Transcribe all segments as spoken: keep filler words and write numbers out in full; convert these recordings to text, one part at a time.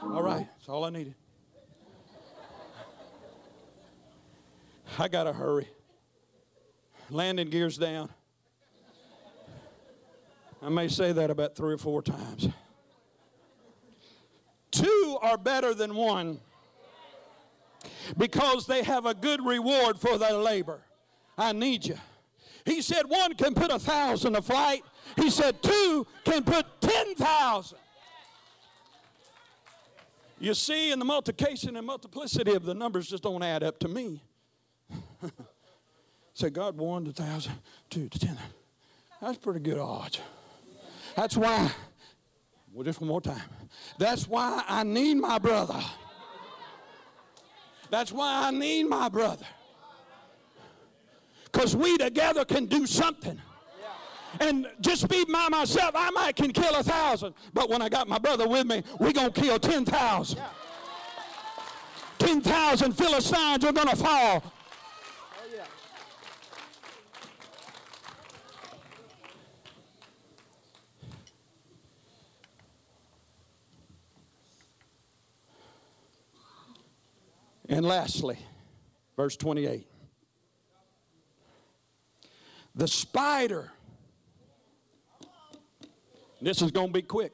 All right, that's all I needed. I got to hurry. Landing gears down. I may say that about three or four times. Two are better than one because they have a good reward for their labor. I need you. He said one can put a thousand to flight. He said two can put ten thousand. You see, in the multiplication and multiplicity of the numbers just don't add up to me. Say, God, one to thousand, two to ten. That's pretty good odds. That's why, well, just one more time. That's why I need my brother. That's why I need my brother. Because we together can do something. And just be by myself, I might can kill a thousand. But when I got my brother with me, we're going to kill ten thousand. ten thousand Philistines are going to fall. And lastly, verse twenty-eight. The spider. This is going to be quick.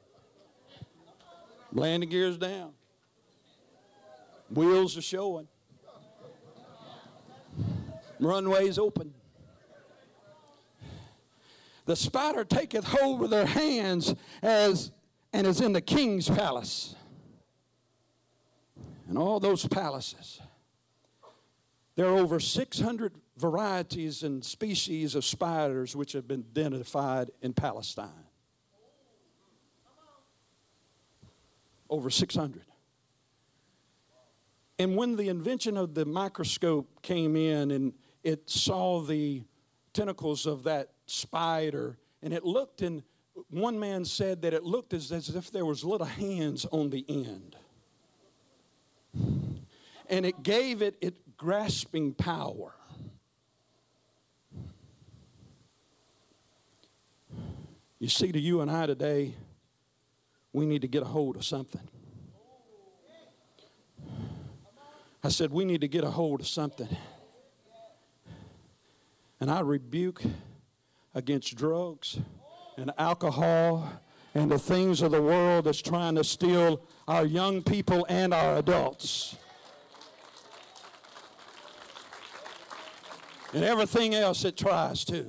Landing gears down. Wheels are showing. Runways open. The spider taketh hold with their hands as and is in the king's palace. And all those palaces. There are over six hundred varieties and species of spiders which have been identified in Palestine. Over six hundred. And when the invention of the microscope came in and it saw the tentacles of that spider, and it looked, and one man said that it looked as, as if there was little hands on the end. And it gave it its grasping power. You see, to you and I today, we need to get a hold of something. I said, we need to get a hold of something. And I rebuke against drugs and alcohol and the things of the world that's trying to steal our young people and our adults. And everything else it tries to.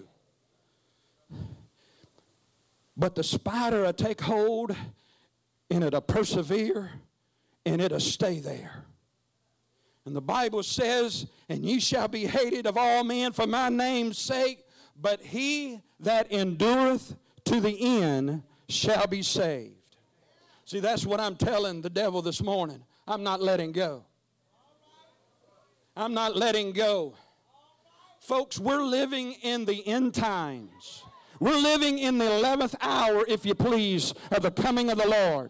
But the spider will take hold, and it'll persevere, and it'll stay there. And the Bible says, and ye shall be hated of all men for my name's sake, but he that endureth to the end shall be saved. See, that's what I'm telling the devil this morning. I'm not letting go. I'm not letting go. Folks, we're living in the end times. We're living in the eleventh hour, if you please, of the coming of the Lord.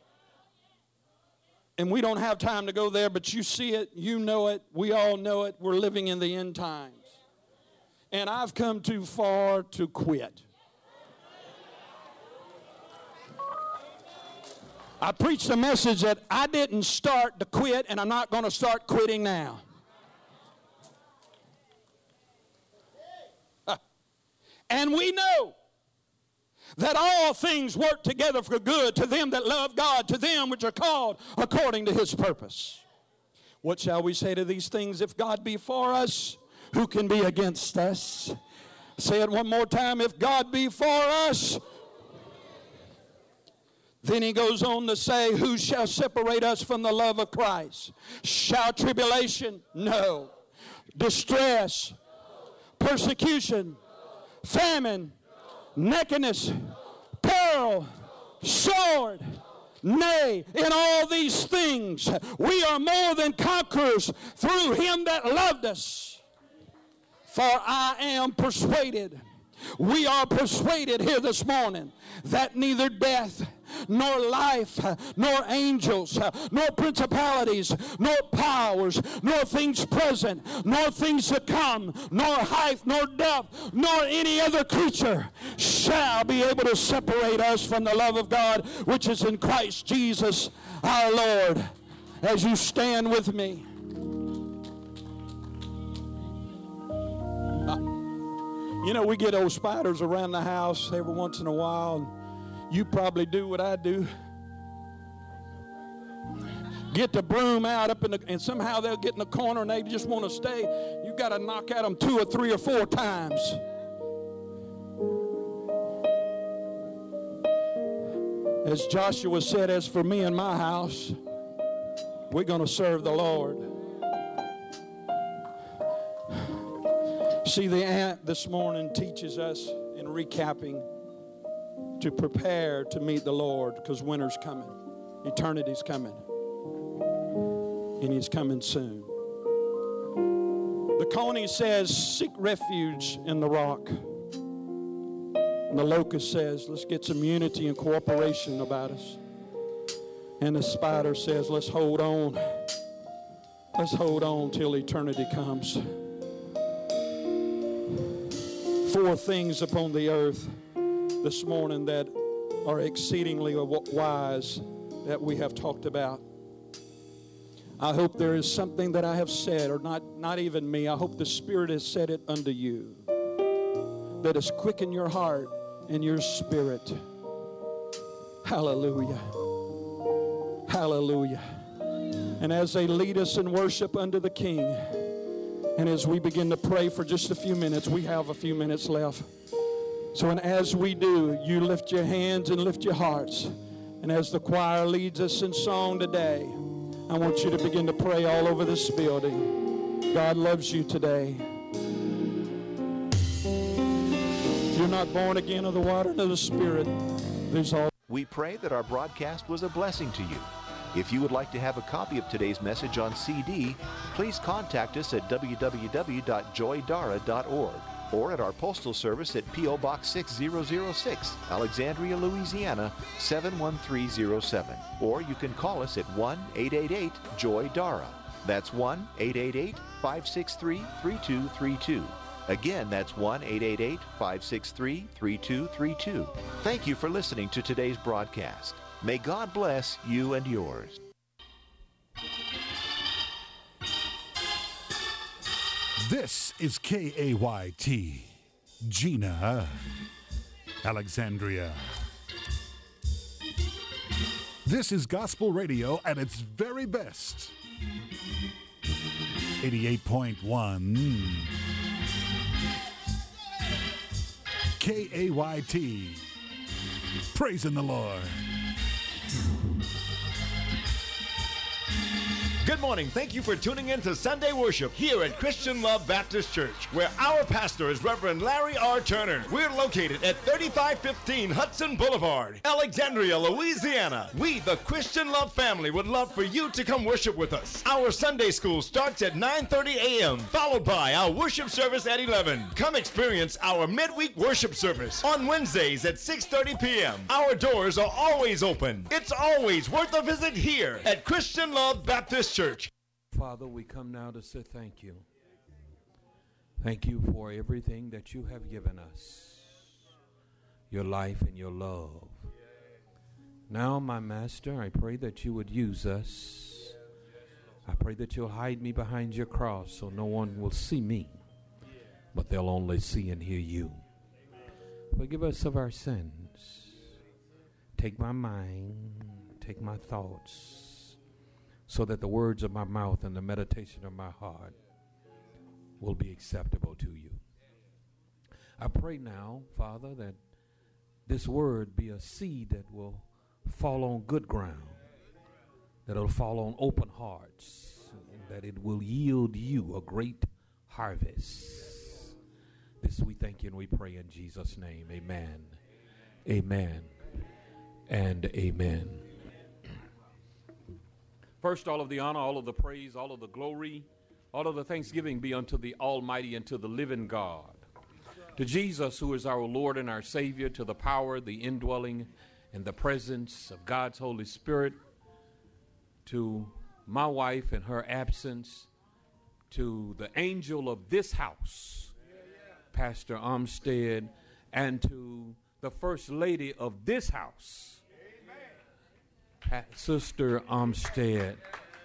And we don't have time to go there, but you see it, you know it, we all know it. We're living in the end times. And I've come too far to quit. I preached a message that I didn't start to quit, and I'm not going to start quitting now. And we know that all things work together for good to them that love God, to them which are called according to his purpose. What shall we say to these things? If God be for us, who can be against us? Say it one more time. If God be for us. Then he goes on to say, who shall separate us from the love of Christ? Shall tribulation? No. Distress? Persecution? Famine, nakedness, peril, sword. Nay, in all these things we are more than conquerors through him that loved us. For I am persuaded, we are persuaded here this morning, that neither death, nor life, nor angels, nor principalities, nor powers, nor things present, nor things to come, nor height, nor depth, nor any other creature shall be able to separate us from the love of God which is in Christ Jesus our Lord. As you stand with me. You know, we get those spiders around the house every once in a while, and you probably do what I do. Get the broom out up in the, and somehow they'll get in the corner and they just want to stay. You got to knock at them two or three or four times. As Joshua said, as for me and my house, we're going to serve the Lord. See, the ant this morning teaches us in recapping to prepare to meet the Lord, because winter's coming. Eternity's coming. And he's coming soon. The coney says, seek refuge in the rock. And the locust says, let's get some unity and cooperation about us. And the spider says, let's hold on. Let's hold on till eternity comes. Four things upon the earth this morning that are exceedingly wise that we have talked about. I hope there is something that I have said, or not, not even me. I hope the Spirit has said it unto you, that has quickened your heart and your spirit. Hallelujah. Hallelujah. And as they lead us in worship unto the King, and as we begin to pray for just a few minutes, we have a few minutes left. So, and as we do, you lift your hands and lift your hearts. And as the choir leads us in song today, I want you to begin to pray all over this building. God loves you today. If you're not born again of the water and of the Spirit, there's all. We pray that our broadcast was a blessing to you. If you would like to have a copy of today's message on C D, please contact us at w w w dot joy dara dot org or at our postal service at P O Box six thousand six, Alexandria, Louisiana seven one three zero seven. Or you can call us at one eight eight eight joy dara. That's one eight eight eight, five six three, three two three two. Again, that's one eight eight eight, five six three, three two three two. Thank you for listening to today's broadcast. May God bless you and yours. This is K A Y T, Gina, Alexandria. This is gospel radio at its very best. eighty-eight point one K A Y T, praising the Lord. Good morning. Thank you for tuning in to Sunday Worship here at Christian Love Baptist Church, where our pastor is Reverend Larry R. Turner. We're located at thirty-five fifteen Hudson Boulevard, Alexandria, Louisiana. We, the Christian Love family, would love for you to come worship with us. Our Sunday school starts at nine thirty a m, followed by our worship service at eleven. Come experience our midweek worship service on Wednesdays at six thirty p m Our doors are always open. It's always worth a visit here at Christian Love Baptist Church. Father, we come now to say thank you. Thank you for everything that you have given us, your life and your love. Now, my Master, I pray that you would use us. I pray that you'll hide me behind your cross so no one will see me, but they'll only see and hear you. Forgive us of our sins. Take my mind, take my thoughts, so that the words of my mouth and the meditation of my heart will be acceptable to you. I pray now, Father, that this word be a seed that will fall on good ground, that it'll fall on open hearts, and that it will yield you a great harvest. This we thank you and we pray in Jesus' name. Amen. Amen. And amen. First, all of the honor, all of the praise, all of the glory, all of the thanksgiving be unto the Almighty and to the living God, to Jesus, who is our Lord and our Savior, to the power, the indwelling, in the presence of God's Holy Spirit, to my wife in her absence, to the angel of this house, Pastor Armstead, and to the First Lady of this house, Pa- Sister Armstead.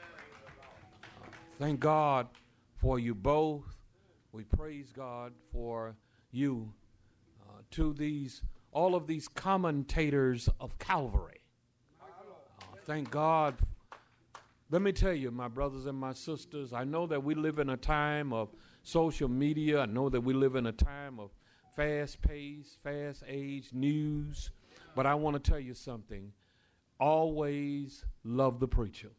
Thank God for you both. We praise God for you. Uh, to these, all of these commentators of Calvary. Uh, thank God. Let me tell you, my brothers and my sisters, I know that we live in a time of social media. I know that we live in a time of fast-paced, fast-aged news. But I want to tell you something. Always love the preacher.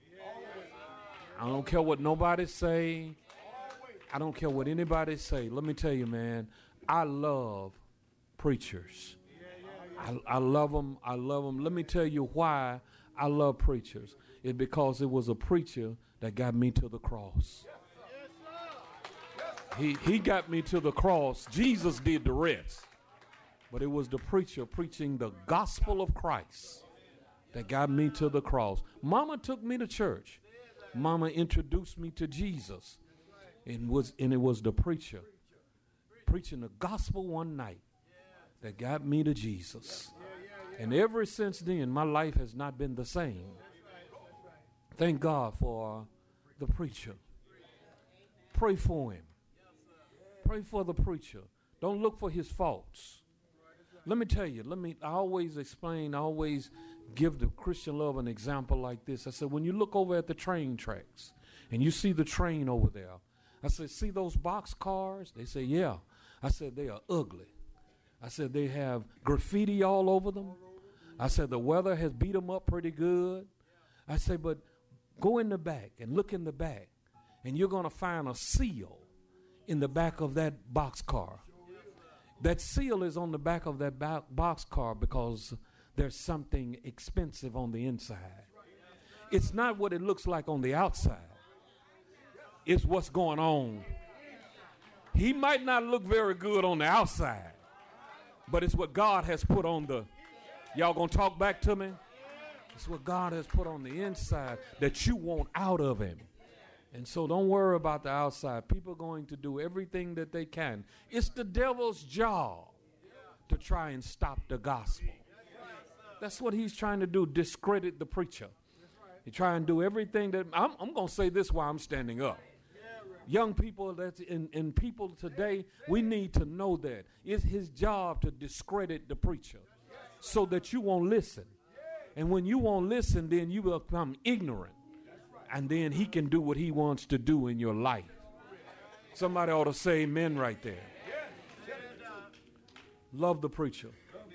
I don't care what nobody say. I don't care what anybody say. Let me tell you, man, I love preachers. I, I love them. I love them. Let me tell you why I love preachers. It's because it was a preacher that got me to the cross. He, he got me to the cross. Jesus did the rest. But it was the preacher preaching the gospel of Christ that got me to the cross. Mama took me to church. Mama introduced me to Jesus. And, was, and it was the preacher preaching the gospel one night that got me to Jesus. And ever since then, my life has not been the same. Thank God for the preacher. Pray for him. Pray for the preacher. Don't look for his faults. Let me tell you, let me, I always explain, I always give the Christian Love an example like this. I said, when you look over at the train tracks and you see the train over there, I said, see those box cars? They say, yeah. I said, they are ugly. I said, they have graffiti all over them. I said, the weather has beat them up pretty good. I said, but go in the back and look in the back, and you're going to find a seal in the back of that box car. That seal is on the back of that ba- box car because there's something expensive on the inside. It's not what it looks like on the outside. It's what's going on. He might not look very good on the outside, but it's what God has put on the, y'all gonna talk back to me? It's what God has put on the inside that you want out of him. And so don't worry about the outside. People are going to do everything that they can. It's the devil's job to try and stop the gospel. That's what he's trying to do, discredit the preacher. He try and do everything that, I'm, I'm going to say this while I'm standing up. Young people that's in, in people today, we need to know that it's his job to discredit the preacher so that you won't listen. And when you won't listen, then you will become ignorant. And then he can do what he wants to do in your life. Somebody ought to say amen right there. Love the preacher.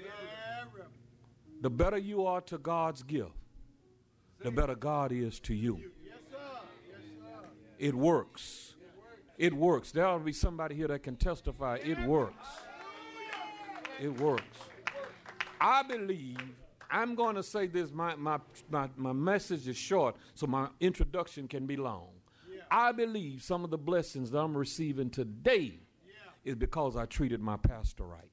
The better you are to God's gift, the better God is to you. It works. It works. There ought to be somebody here that can testify. It works. It works. I believe, I'm going to say this, my, my, my, my message is short, so my introduction can be long. I believe some of the blessings that I'm receiving today is because I treated my pastor right.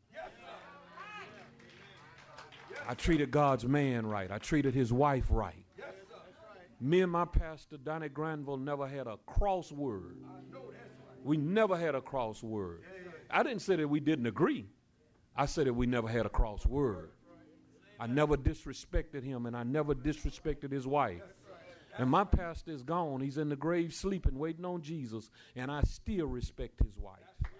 I treated God's man right. I treated his wife right. Me and my pastor, Donnie Granville, never had a cross word. We never had a cross word. I didn't say that we didn't agree. I said that we never had a cross word. I never disrespected him, and I never disrespected his wife. And my pastor is gone. He's in the grave sleeping, waiting on Jesus, and I still respect his wife.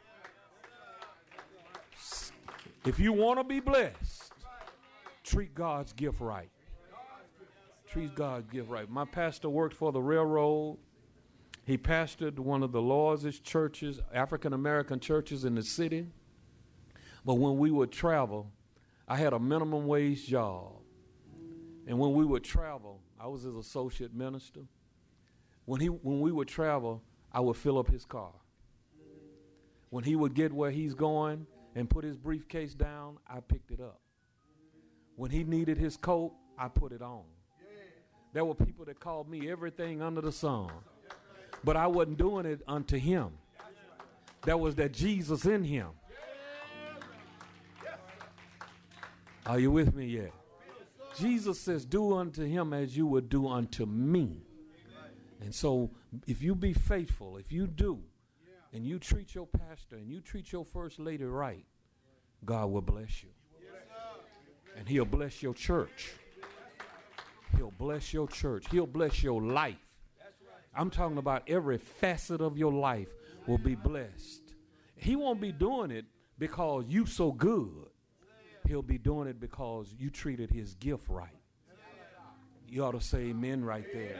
If you want to be blessed, treat God's gift right. Treat God's gift right. My pastor worked for the railroad. He pastored one of the largest churches, African-American churches in the city. But when we would travel, I had a minimum wage job. And when we would travel, I was his associate minister. When he, when we would travel, I would fill up his car. When he would get where he's going and put his briefcase down, I picked it up. When he needed his coat, I put it on. There were people that called me everything under the sun. But I wasn't doing it unto him. There was that Jesus in him. Are you with me yet? Jesus says, do unto him as you would do unto me. And so if you be faithful, if you do, and you treat your pastor and you treat your first lady right, God will bless you. And he'll bless your church. He'll bless your church. He'll bless your life. I'm talking about every facet of your life will be blessed. He won't be doing it because you so good. He'll be doing it because you treated his gift right. You ought to say amen right there.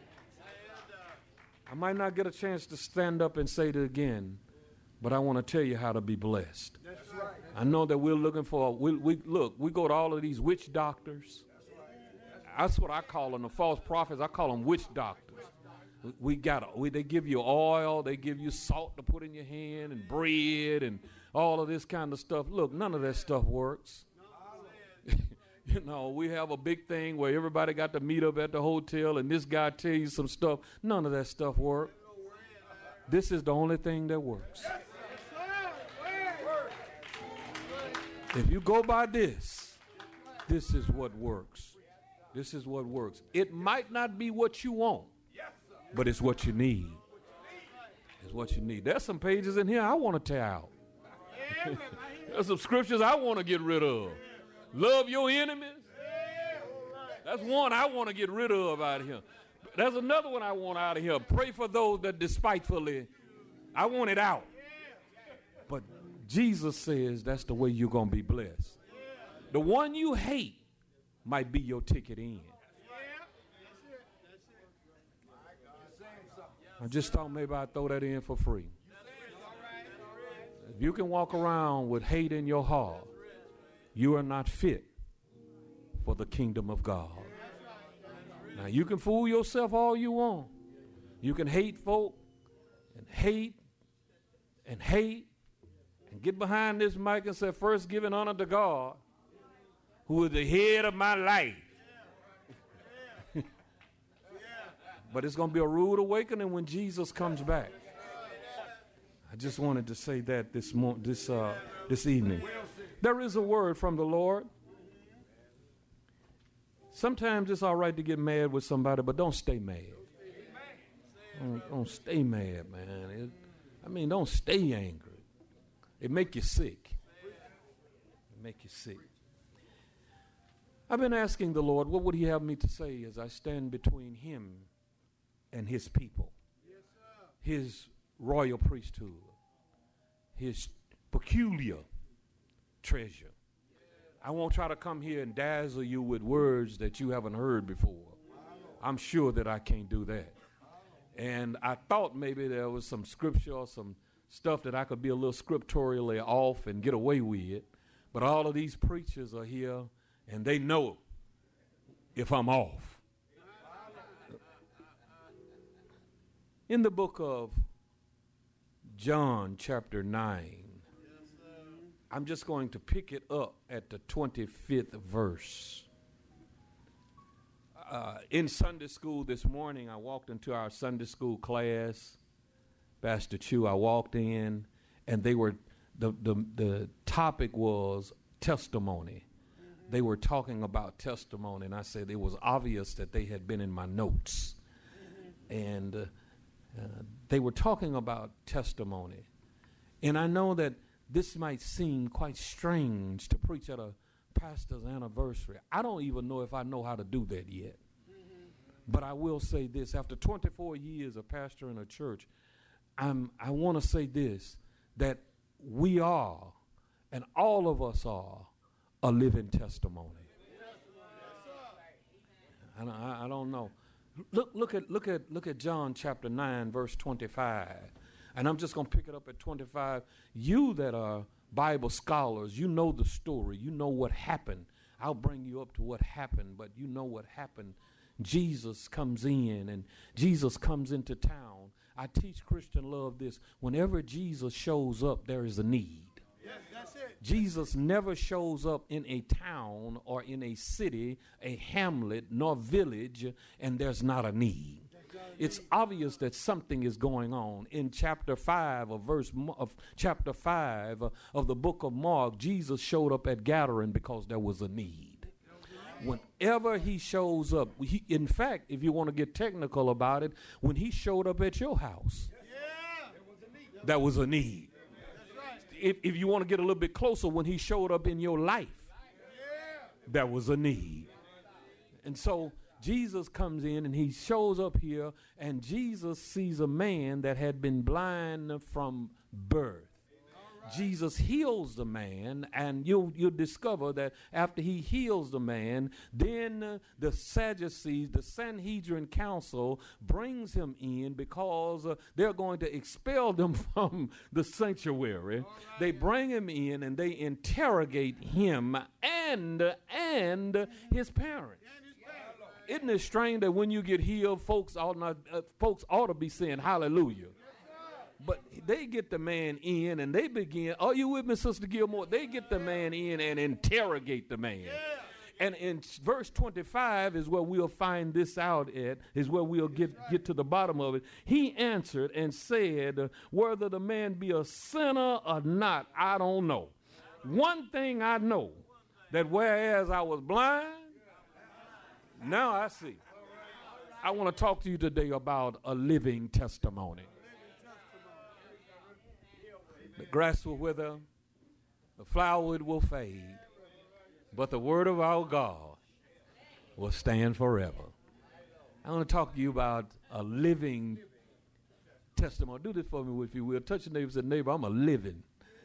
I might not get a chance to stand up and say it again, but I want to tell you how to be blessed. I know that we're looking for, we, we look, we go to all of these witch doctors. That's what I call them, the false prophets. I call them witch doctors. We, we got, we, they give you oil, they give you salt to put in your hand and bread and all of this kind of stuff. Look, none of that stuff works. You know, we have a big thing where everybody got to meet up at the hotel and this guy tell you some stuff. None of that stuff works. This is the only thing that works. If you go by this, this is what works. This is what works. It might not be what you want, but it's what you need. It's what you need. There's some pages in here I want to tear out. There's some scriptures I want to get rid of. Love your enemies. That's one I want to get rid of out of here. There's another one I want out of here. Pray for those that despitefully. I want it out. But Jesus says that's the way you're going to be blessed. The one you hate might be your ticket in. I just thought maybe I'd throw that in for free. If you can walk around with hate in your heart, you are not fit for the kingdom of God. Now, you can fool yourself all you want. You can hate folk and hate and hate and get behind this mic and say, first giving honor to God, who is the head of my life. But it's going to be a rude awakening when Jesus comes back. I just wanted to say that this mo- this uh, this evening. There is a word from the Lord. Sometimes it's all right to get mad with somebody, but don't stay mad. Don't, don't stay mad, man. It, I mean, don't stay angry. It make you sick. It make you sick. I've been asking the Lord, what would he have me to say as I stand between him and his people, his royal priesthood, his peculiar treasure. I won't try to come here and dazzle you with words that you haven't heard before. I'm sure that I can't do that. And I thought maybe there was some scripture or some stuff that I could be a little scripturally off and get away with. But all of these preachers are here and they know if I'm off. In the book of John chapter nine, I'm just going to pick it up at the twenty-fifth verse. Uh, in Sunday school this morning, I walked into our Sunday school class. Pastor Chu, I walked in, and they were the the, the topic was testimony. Mm-hmm. They were talking about testimony, and I said it was obvious that they had been in my notes. Mm-hmm. And uh, uh, they were talking about testimony. And I know that this might seem quite strange to preach at a pastor's anniversary. I don't even know if I know how to do that yet. Mm-hmm. But I will say this. After twenty-four years of pastoring a church, I'm, I want to say this, that we are, and all of us are, a living testimony. I, I, I don't know. Look, look at, look at, look at John chapter nine, verse twenty-five. And I'm just going to pick it up at twenty-five. You that are Bible scholars, you know the story. You know what happened. I'll bring you up to what happened, but you know what happened. Jesus comes in, and Jesus comes into town. I teach Christian love this. Whenever Jesus shows up, there is a need. Yes, that's it. Jesus never shows up in a town or in a city, a hamlet, nor village, and there's not a need. It's obvious that something is going on. In chapter five of verse of chapter five of the book of Mark, Jesus showed up at Gadarene because there was a need. Whenever he shows up, he, in fact, if you want to get technical about it, when he showed up at your house, that was a need. If, if you want to get a little bit closer, when he showed up in your life, that was a need. And so Jesus comes in and he shows up here, and Jesus sees a man that had been blind from birth. Jesus heals the man, and you'll, you'll discover that after he heals the man, then uh, the Sadducees, the Sanhedrin council, brings him in because uh, they're going to expel them from the sanctuary. Right. They bring him in and they interrogate him and, and his parents. Isn't it strange that when you get healed, folks ought, not, uh, folks ought to be saying hallelujah? But they get the man in and they begin, are you with me, Sister Gilmore? They get the man in and interrogate the man. Yeah. And in verse twenty-five is where we'll find this out at, is where we'll get, get to the bottom of it. He answered and said, whether the man be a sinner or not, I don't know. One thing I know, that whereas I was blind, now I see. I want to talk to you today about a living testimony. The grass will wither, the flower will fade, but the word of our God will stand forever. I want to talk to you about a living testimony. Do this for me, if you will. Touch your neighbor and say, neighbor, I'm a living.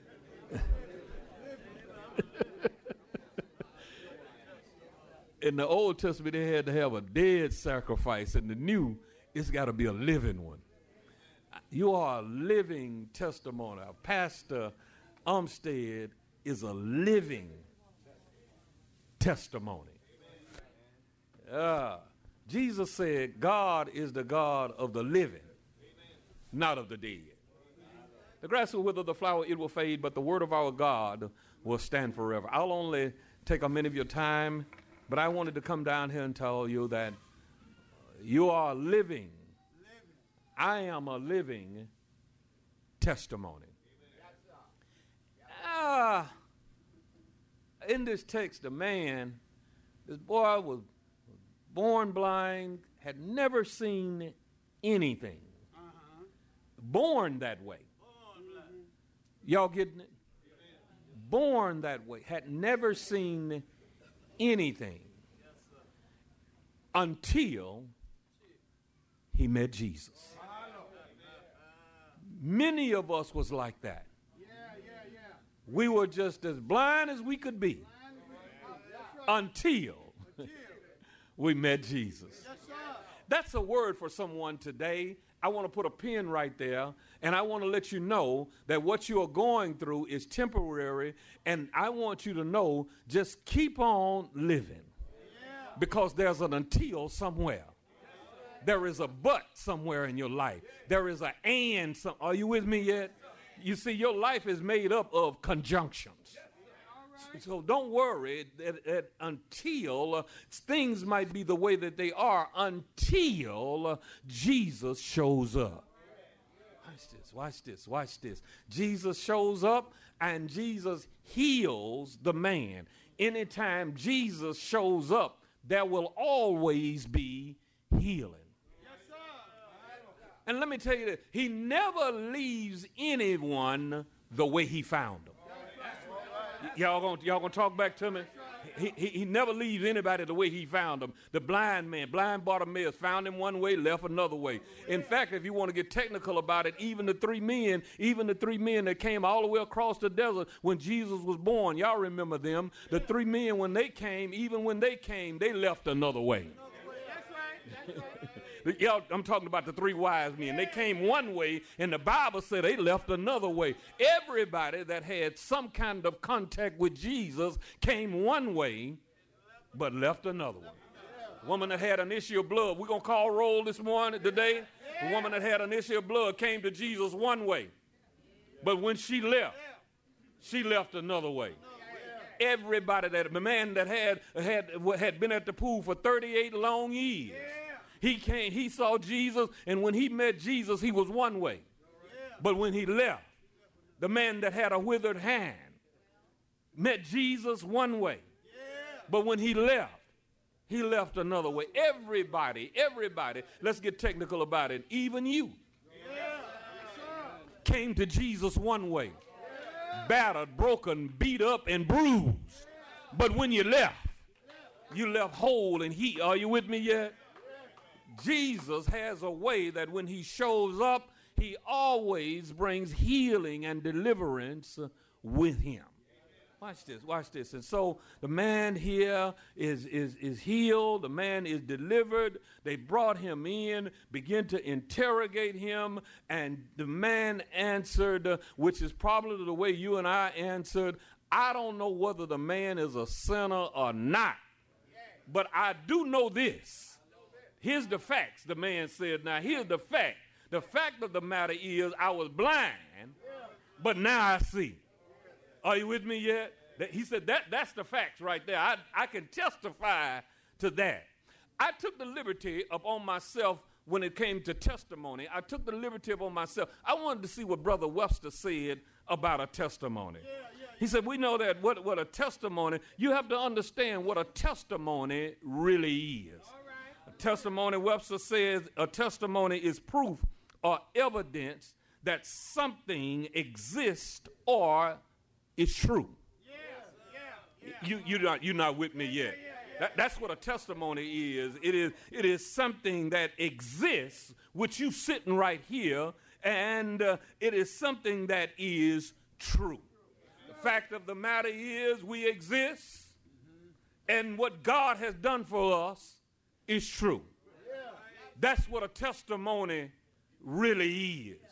In the Old Testament, they had to have a dead sacrifice. In the New, it's got to be a living one. You are a living testimony. Pastor Umstead is a living testimony. Uh, Jesus said, God is the God of the living, not of the dead. The grass will wither, the flower, it will fade, but the word of our God will stand forever. I'll only take a minute of your time, but I wanted to come down here and tell you that you are living. I am a living testimony. Ah, in this text, the man, this boy was born blind, had never seen anything. Uh-huh. Born that way. Born Y'all getting it? Born that way, had never seen anything until he met Jesus. Many of us was like that. Yeah, yeah, yeah. We were just as blind as we could be until we met Jesus. Yes, that's a word for someone today. I want to put a pin right there, and I want to let you know that what you are going through is temporary, and I want you to know, just keep on living, because there's an until somewhere. There is a but somewhere in your life. There is an and. Some, are you with me yet? You see, your life is made up of conjunctions. So don't worry that, that until uh, things might be the way that they are until uh, Jesus shows up. Watch this, watch this, watch this. Jesus shows up and Jesus heals the man. Anytime Jesus shows up, there will always be healing. And let me tell you that he never leaves anyone the way he found them. Y- y'all gonna, y'all gonna talk back to me? He, he, he never leaves anybody the way he found them. The blind man, blind Bartimaeus, found him one way, left another way. In fact, if you want to get technical about it, even the three men, even the three men that came all the way across the desert when Jesus was born, y'all remember them. The three men, when they came, even when they came, they left another way. That's right. That's right. Y'all, I'm talking about the three wise men. They came one way, and the Bible said they left another way. Everybody that had some kind of contact with Jesus came one way, but left another one. The woman that had an issue of blood, we're going to call roll this morning, today. The woman that had an issue of blood came to Jesus one way, but when she left, she left another way. Everybody that, the man that had, had, had been at the pool for thirty-eight long years, He came, he saw Jesus, and when he met Jesus, he was one way. But when he left, the man that had a withered hand met Jesus one way. But when he left, He left another way. Everybody, everybody, let's get technical about it, even you, came to Jesus one way, battered, broken, beat up, and bruised. But when you left, you left whole and healed. Are you with me yet? Jesus has a way that when he shows up, he always brings healing and deliverance with him. Watch this, watch this. And so the man here is, is, is healed. The man is delivered. They brought him in, began to interrogate him, and the man answered, uh, which is probably the way you and I answered, I don't know whether the man is a sinner or not, but I do know this. Here's the facts, the man said. Now, here's the fact. The fact of the matter is I was blind, but now I see. Are you with me yet? He said that that's the facts right there. I, I can testify to that. I took the liberty upon myself when it came to testimony. I took the liberty upon myself. I wanted to see what Brother Webster said about a testimony. Yeah, yeah, yeah. He said, we know that what, what a testimony, you have to understand what a testimony really is. All right. A testimony, Webster says, a testimony is proof or evidence that something exists or is true. Yeah, yeah, yeah. You, you're, not, you're not with me yet. Yeah, yeah, yeah. That, that's what a testimony is. It is. It is something that exists, which you sitting right here, and uh, it is something that is true. The fact of the matter is we exist, and what God has done for us is true. That's what a testimony really is.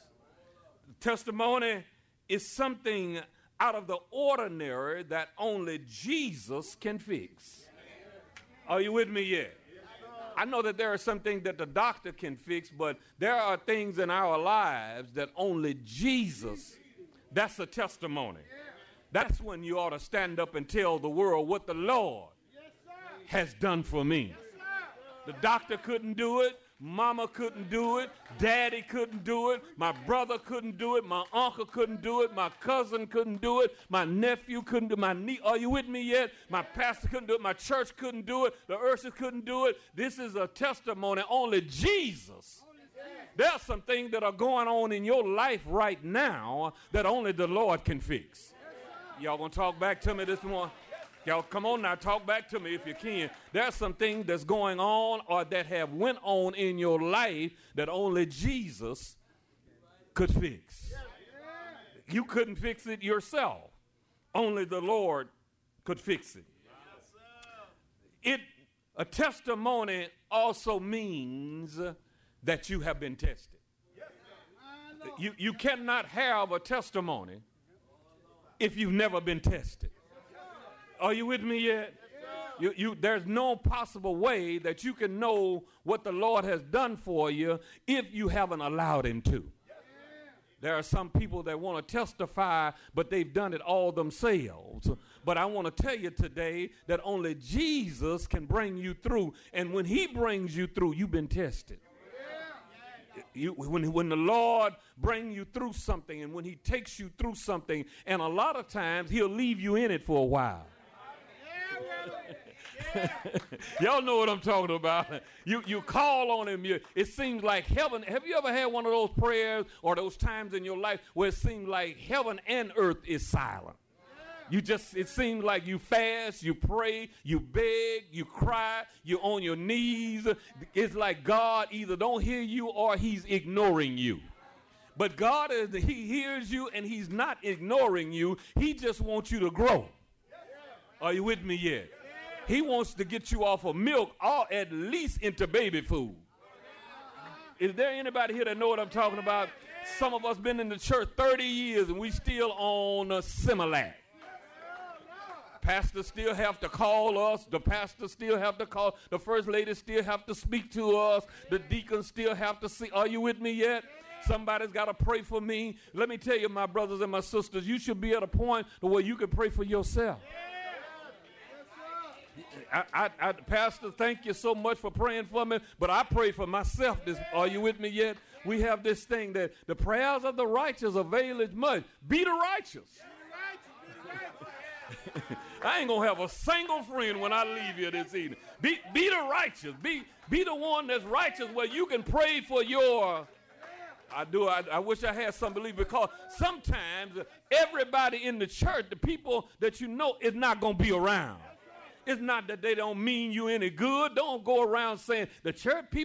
Testimony is something out of the ordinary that only Jesus can fix. Are you with me yet? I know that there are some things that the doctor can fix, but there are things in our lives that only Jesus, that's a testimony. That's when you ought to stand up and tell the world what the Lord has done for me. The doctor couldn't do it. Mama couldn't do it. Daddy couldn't do it. My brother couldn't do it. My uncle couldn't do it. My cousin couldn't do it. My nephew couldn't do it. My niece, are you with me yet? My pastor couldn't do it. My church couldn't do it. The Ursas couldn't do it. This is a testimony. Only Jesus. There are some things that are going on in your life right now that only the Lord can fix. Y'all gonna talk back to me this morning? Y'all, come on now, talk back to me if you can. There's some things that's going on or that have went on in your life that only Jesus could fix. You couldn't fix it yourself. Only the Lord could fix it. It a testimony also means that you have been tested. You, you cannot have a testimony if you've never been tested. Are you with me yet? You, you, there's no possible way that you can know what the Lord has done for you if you haven't allowed him to. There are some people that want to testify, but they've done it all themselves. But I want to tell you today that only Jesus can bring you through. And when he brings you through, you've been tested. You, when, when the Lord brings you through something and when he takes you through something, and a lot of times he'll leave you in it for a while. Y'all know what I'm talking about. You you call on him. You, it seems like heaven. Have you ever had one of those prayers or those times in your life where it seems like heaven and earth is silent? You just, it seems like you fast, you pray, you beg, you cry, you're on your knees. It's like God either don't hear you or he's ignoring you. But God, is he hears you and he's not ignoring you. He just wants you to grow. Are you with me yet? He wants to get you off of milk or at least into baby food. Is there anybody here that know what I'm talking about? Some of us been in the church thirty years and we still on a Similac. Pastor still have to call us. The pastor still have to call. The first lady still have to speak to us. The deacons still have to see. Are you with me yet? Somebody's got to pray for me. Let me tell you, my brothers and my sisters, you should be at a point where you can pray for yourself. I, I, I, Pastor, thank you so much for praying for me, but I pray for myself. This, are you with me yet? We have this thing that the prayers of the righteous availeth much. Be the righteous. I ain't gonna have a single friend when I leave here this evening. Be, be the righteous. Be, be the one that's righteous where you can pray for your. I do. I, I wish I had some belief, because sometimes everybody in the church, the people that you know, is not gonna be around. It's not that they don't mean you any good. Don't go around saying the church people.